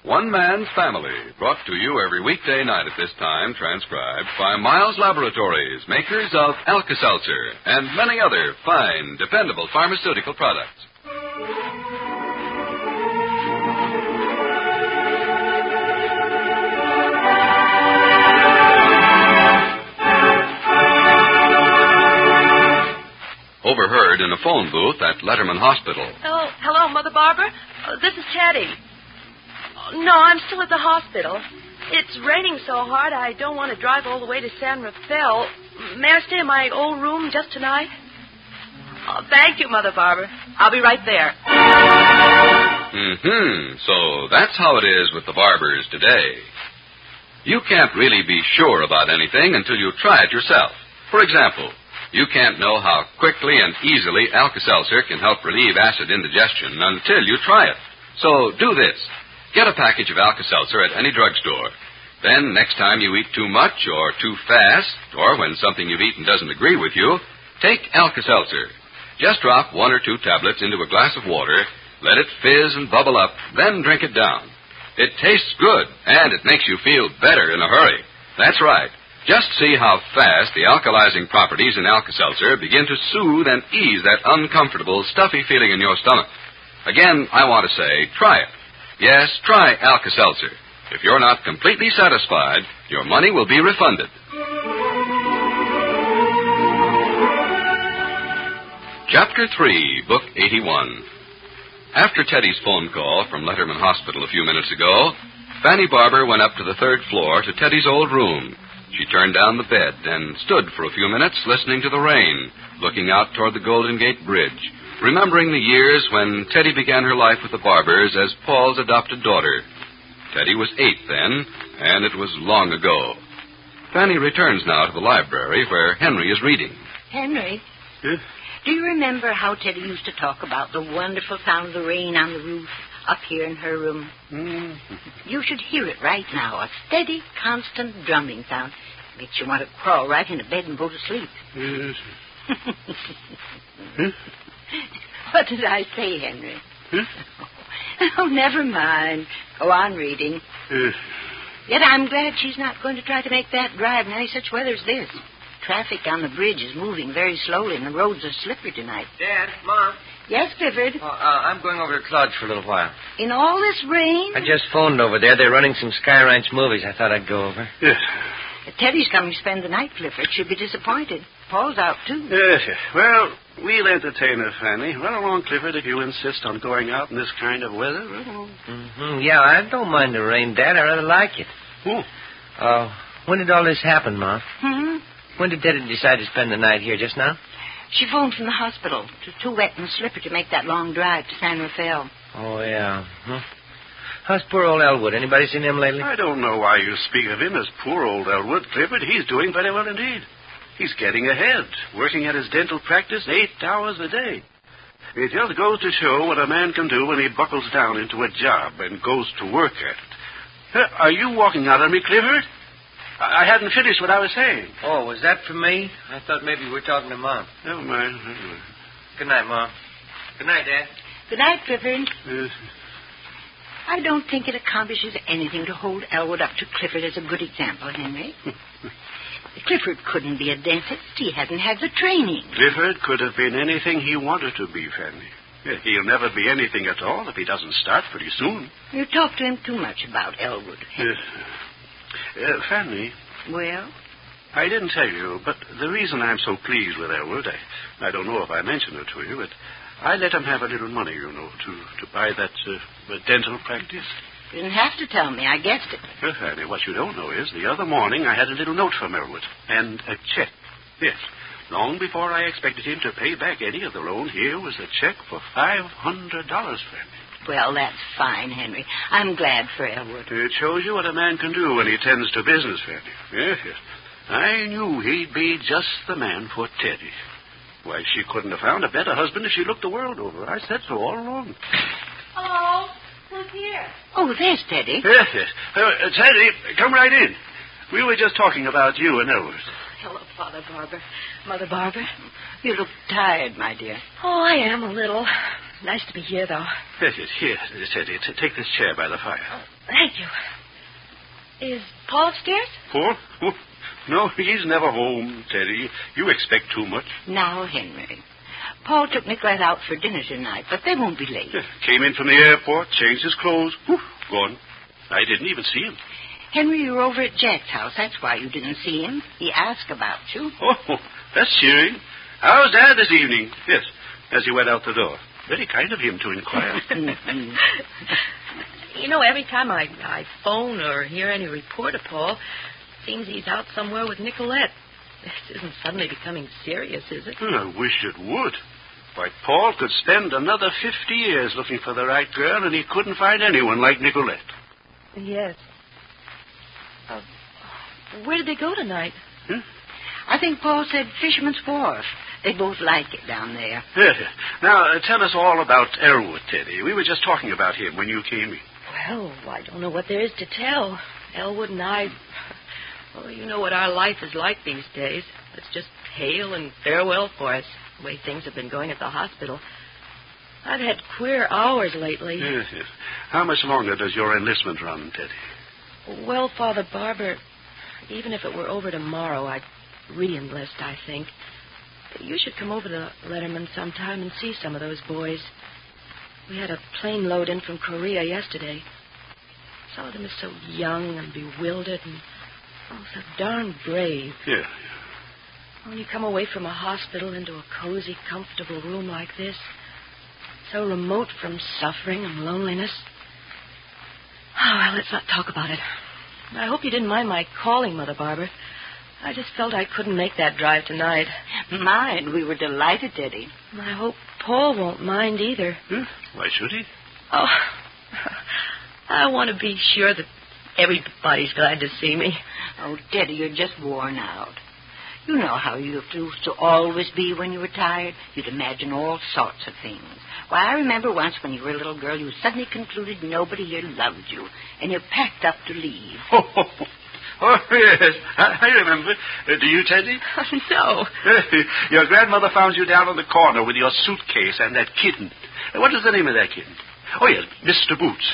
One Man's Family, brought to you every weekday night at this time, transcribed by Miles Laboratories, makers of Alka-Seltzer and many other fine, dependable pharmaceutical products. Overheard in a phone booth at Letterman Hospital. Hello, Mother Barbara. This is Teddy. No, I'm still at the hospital. It's raining so hard I don't want to drive all the way to San Rafael. May I stay in my old room just tonight? Oh, thank you, Mother Barbara. I'll be right there. So that's how it is with the barbers today. You can't really be sure about anything until you try it yourself. For example, you can't know how quickly and easily Alka-Seltzer can help relieve acid indigestion until you try it. So do this. Get a package of Alka-Seltzer at any drugstore. Then next time you eat too much or too fast, or when something you've eaten doesn't agree with you, take Alka-Seltzer. Just drop 1 or 2 tablets into a glass of water, let it fizz and bubble up, then drink it down. It tastes good, and it makes you feel better in a hurry. That's right. Just see how fast the alkalizing properties in Alka-Seltzer begin to soothe and ease that uncomfortable, stuffy feeling in your stomach. Again, I want to say, try it. Yes, try Alka-Seltzer. If you're not completely satisfied, your money will be refunded. Chapter 3, Book 81. After Teddy's phone call from Letterman Hospital a few minutes ago, Fanny Barber went up to the 3rd floor to Teddy's old room. She turned down the bed and stood for a few minutes listening to the rain, looking out toward the Golden Gate Bridge, remembering the years when Teddy began her life with the Barbers as Paul's adopted daughter. Teddy was 8 then, and it was long ago. Fanny returns now to the library where Henry is reading. Henry? Yes? Do you remember how Teddy used to talk about the wonderful sound of the rain on the roof up here in her room? You should hear it right now, a steady, constant drumming sound. Makes you want to crawl right into bed and go to sleep. Yes. What did I say, Henry? Huh? Oh, never mind. Go on reading. Yet I'm glad she's not going to try to make that drive in any such weather as this. Traffic on the bridge is moving very slowly, and the roads are slippery tonight. Dad, Mom. Yes, Clifford? I'm going over to Claude's for a little while. In all this rain? I just phoned over there. They're running some Sky Ranch movies. I thought I'd go over. Yes. If Teddy's coming to spend the night, Clifford. She'll be disappointed. Paul's out, too. Yes. Well, we'll entertain her, Fanny. Run along, Clifford, if you insist on going out in this kind of weather. Run along. Yeah, I don't mind the rain, Dad. I rather like it. When did all this happen, Ma? When did Teddy decide to spend the night here, just now? She phoned from the hospital. Too wet and slippery to make that long drive to San Rafael. Oh, yeah. How's poor old Elwood? Anybody seen him lately? I don't know why you speak of him as poor old Elwood, Clifford. He's doing very well indeed. He's getting ahead, working at his dental practice 8 hours a day. It just goes to show what a man can do when he buckles down into a job and goes to work at it. Are you walking out on me, Clifford? I hadn't finished what I was saying. Oh, was that for me? I thought maybe you were talking to Mom. Never mind. Good night, Mom. Good night, Dad. Good night, Clifford. Yes. I don't think it accomplishes anything to hold Elwood up to Clifford as a good example, Henry. Clifford couldn't be a dentist. He hasn't had the training. Clifford could have been anything he wanted to be, Fanny. He'll never be anything at all if he doesn't start pretty soon. You talk to him too much about Elwood, Henry. Fanny. Well? I didn't tell you, but the reason I'm so pleased with Elwood, I don't know if I mentioned it to you, but I let him have a little money, to buy that dental practice. You didn't have to tell me. I guessed it. Well, Fanny, what you don't know is the other morning I had a little note from Elwood and a check. Yes. Long before I expected him to pay back any of the loan, here was a check for $500, Fanny. Well, that's fine, Henry. I'm glad for Elwood. It shows you what a man can do when he tends to business, Fanny. Yes. I knew he'd be just the man for Teddy. Why, she couldn't have found a better husband if she looked the world over. I said so all along. Hello? Who's here? Oh, there's Teddy. Yes. Teddy, come right in. We were just talking about you and Elwood. Hello, Father Barber. Mother Barber. You look tired, my dear. Oh, I am a little. Nice to be here, though. Yes, here, Teddy. Take this chair by the fire. Thank you. Is Paul upstairs? Paul? Oh, no, he's never home, Teddy. You expect too much. Now, Henry, Paul took Nicolette out for dinner tonight, but they won't be late. Yeah, came in from the airport, changed his clothes. Whew, gone. I didn't even see him. Henry, you were over at Jack's house. That's why you didn't see him. He asked about you. Oh, that's cheering. How's Dad this evening? Yes, as he went out the door. Very kind of him to inquire. You know, every time I phone or hear any report of Paul, it seems he's out somewhere with Nicolette. This isn't suddenly becoming serious, is it? I wish it would. Why, Paul could spend another 50 years looking for the right girl, and he couldn't find anyone like Nicolette. Yes. Where did they go tonight? I think Paul said Fisherman's Wharf. They both like it down there. Yeah. Now, tell us all about Elwood, Teddy. We were just talking about him when you came in. Well, I don't know what there is to tell. Elwood and I... Well, you know what our life is like these days. It's just hail and farewell for us, the way things have been going at the hospital. I've had queer hours lately. Yes. How much longer does your enlistment run, Teddy? Well, Father Barber, even if it were over tomorrow, I'd re-enlist, I think. You should come over to Letterman sometime and see some of those boys. We had a plane load in from Korea yesterday. Some of them are so young and bewildered and so darn brave. Yeah. When you come away from a hospital into a cozy, comfortable room like this, so remote from suffering and loneliness. Oh, well, let's not talk about it. I hope you didn't mind my calling, Mother Barber. I just felt I couldn't make that drive tonight. Mind, we were delighted, Teddy. I hope Paul won't mind either. Why should he? Oh, I want to be sure that everybody's glad to see me. Oh, Teddy, you're just worn out. You know how you used to always be when you were tired. You'd imagine all sorts of things. Why, I remember once when you were a little girl, you suddenly concluded nobody here loved you, and you packed up to leave. Oh, yes, I remember. Do you, Teddy? No. Your grandmother found you down on the corner with your suitcase and that kitten. What is the name of that kitten? Oh, yes, Mr. Boots.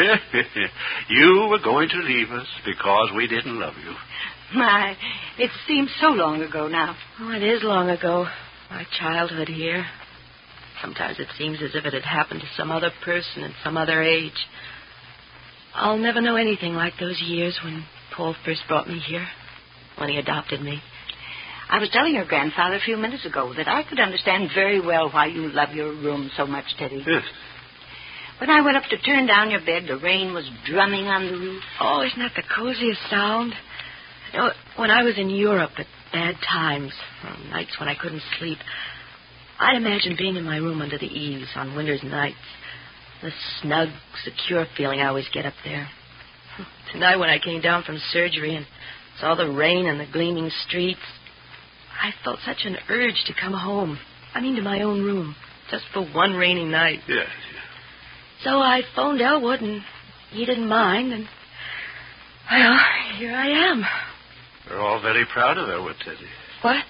You were going to leave us because we didn't love you. My, it seems so long ago now. Oh, it is long ago. My childhood here. Sometimes it seems as if it had happened to some other person at some other age. I'll never know anything like those years when Paul first brought me here, when he adopted me. I was telling your grandfather a few minutes ago that I could understand very well why you love your room so much, Teddy. Yes. When I went up to turn down your bed, the rain was drumming on the roof. Oh, isn't that the coziest sound? You know, when I was in Europe at bad times, on nights when I couldn't sleep, I'd imagine being in my room under the eaves on winter's nights. The snug, secure feeling I always get up there. Tonight when I came down from surgery and saw the rain and the gleaming streets, I felt such an urge to come home. I mean to my own room, just for one rainy night. Yes. So I phoned Elwood, and he didn't mind, and, well, here I am. We're all very proud of Elwood, Teddy. What?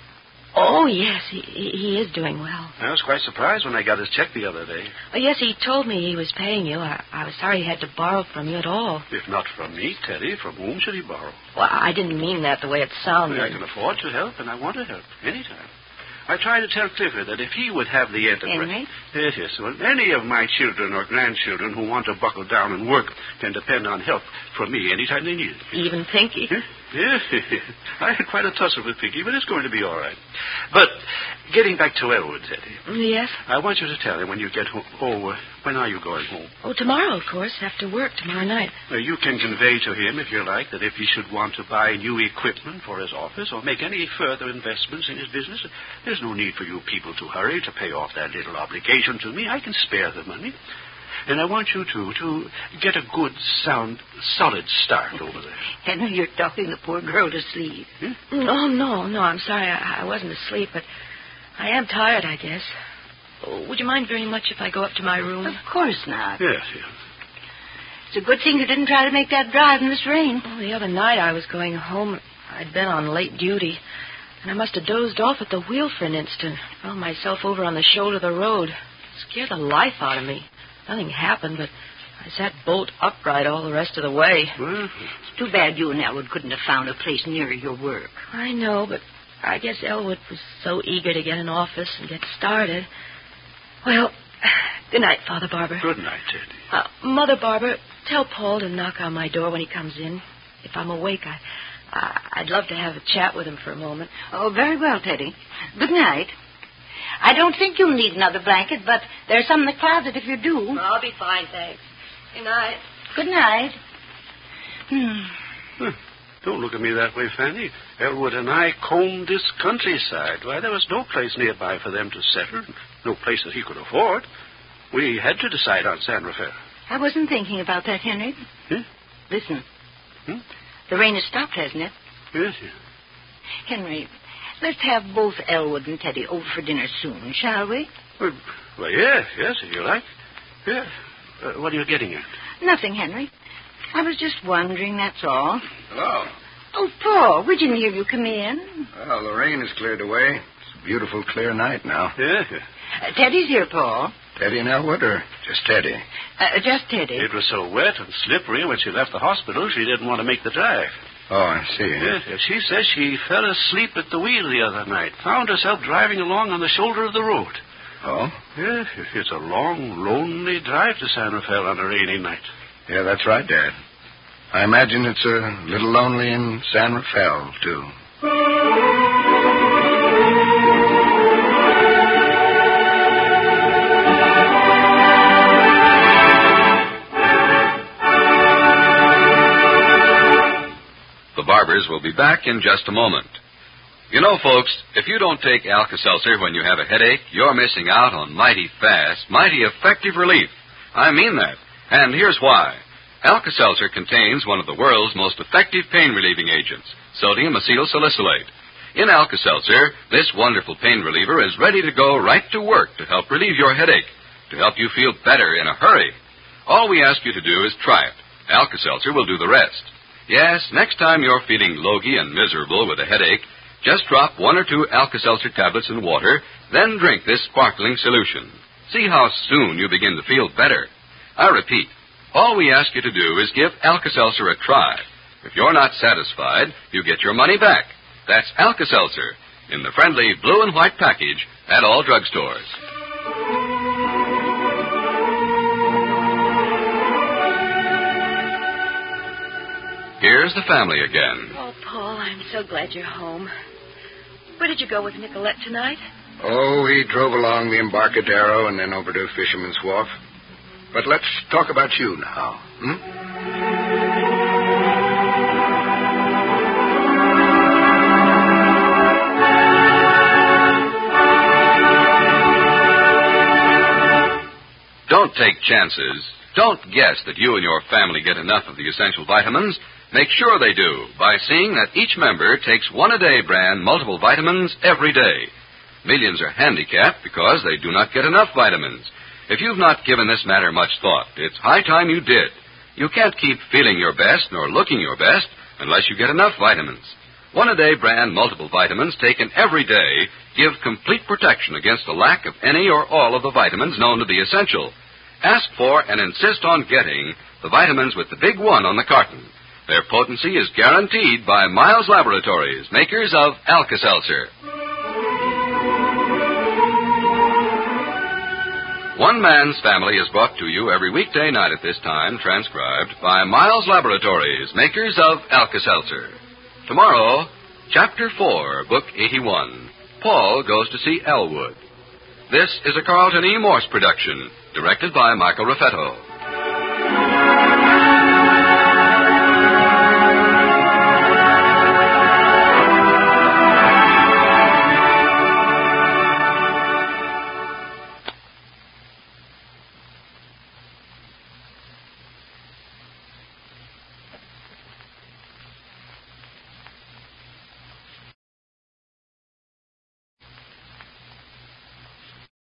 Oh, yes, he is doing well. I was quite surprised when I got his check the other day. Oh, yes, he told me he was paying you. I was sorry he had to borrow from you at all. If not from me, Teddy, from whom should he borrow? Well, I didn't mean that the way it sounded. I can afford to help, and I want to help anytime. I tried to tell Clifford that if he would have the enterprise... Henry? Yes. Well, any of my children or grandchildren who want to buckle down and work can depend on help from me anytime they need it. Even Pinky? Yes. I had quite a tussle with Pinky, but it's going to be all right. But getting back to Elwood, Teddy. Yes? I want you to tell him when you get home. When are you going home? Oh, tomorrow, of course, after work, tomorrow night. You can convey to him, if you like, that if he should want to buy new equipment for his office or make any further investments in his business, there's no need for you people to hurry to pay off that little obligation to me. I can spare the money. And I want you, too, to get a good, sound, solid start over there. Henry, you're talking the poor girl to sleep. Oh, no, I'm sorry. I wasn't asleep, but I am tired, I guess. Would you mind very much if I go up to my room? Of course not. Yes. It's a good thing you didn't try to make that drive in this rain. Well, the other night I was going home. I'd been on late duty, and I must have dozed off at the wheel for an instant. Found myself over on the shoulder of the road. It scared the life out of me. Nothing happened, but I sat bolt upright all the rest of the way. Well, It's too bad you and Elwood couldn't have found a place nearer your work. I know, but I guess Elwood was so eager to get an office and get started. Well, good night, Father Barber. good night, Teddy. Mother Barber, tell Paul to knock on my door when he comes in. If I'm awake, I'd love to have a chat with him for a moment. Oh, very well, Teddy. Good night. I don't think you'll need another blanket, but there's some in the closet if you do. I'll be fine, thanks. Good night. Good night. Don't look at me that way, Fanny. Elwood and I combed this countryside. Why, there was no place nearby for them to settle, no place that he could afford. We had to decide on San Rafael. I wasn't thinking about that, Henry. Huh? Listen. Hmm? The rain has stopped, hasn't it? Yes, yes. Henry, let's have both Elwood and Teddy over for dinner soon, shall we? Well, yes, if you like. Yeah. What are you getting at? Nothing, Henry. I was just wondering, that's all. Hello. Oh, Paul, we didn't hear you come in. Well, the rain has cleared away. It's a beautiful, clear night now. Yeah. Teddy's here, Paul. Teddy and Elwood, or just Teddy? Just Teddy. It was so wet and slippery when she left the hospital, she didn't want to make the drive. Oh, I see. Yes, she says she fell asleep at the wheel the other night, found herself driving along on the shoulder of the road. Oh? Yes, it's a long, lonely drive to San Rafael on a rainy night. Yeah, that's right, Dad. I imagine it's a little lonely in San Rafael, too. The Barbers will be back in just a moment. You know, folks, if you don't take Alka-Seltzer when you have a headache, you're missing out on mighty fast, mighty effective relief. I mean that. And here's why. Alka-Seltzer contains one of the world's most effective pain-relieving agents, sodium acetylsalicylate. In Alka-Seltzer, this wonderful pain reliever is ready to go right to work to help relieve your headache, to help you feel better in a hurry. All we ask you to do is try it. Alka-Seltzer will do the rest. Yes, next time you're feeling logy and miserable with a headache, just drop 1 or 2 Alka-Seltzer tablets in water, then drink this sparkling solution. See how soon you begin to feel better. I repeat, all we ask you to do is give Alka-Seltzer a try. If you're not satisfied, you get your money back. That's Alka-Seltzer in the friendly blue and white package at all drugstores. Here's the family again. Oh, Paul, I'm so glad you're home. Where did you go with Nicolette tonight? Oh, we drove along the Embarcadero and then over to Fisherman's Wharf. But let's talk about you now, Don't take chances. Don't guess that you and your family get enough of the essential vitamins. Make sure they do by seeing that each member takes 1-a-day brand multiple vitamins every day. Millions are handicapped because they do not get enough vitamins. If you've not given this matter much thought, it's high time you did. You can't keep feeling your best nor looking your best unless you get enough vitamins. 1-a-day brand multiple vitamins taken every day give complete protection against a lack of any or all of the vitamins known to be essential. Ask for and insist on getting the vitamins with the big one on the carton. Their potency is guaranteed by Miles Laboratories, makers of Alka-Seltzer. One Man's Family is brought to you every weekday night at this time, transcribed by Miles Laboratories, makers of Alka-Seltzer. Tomorrow, Chapter 4, Book 81, Paul Goes to See Elwood. This is a Carlton E. Morse production, directed by Michael Raffetto.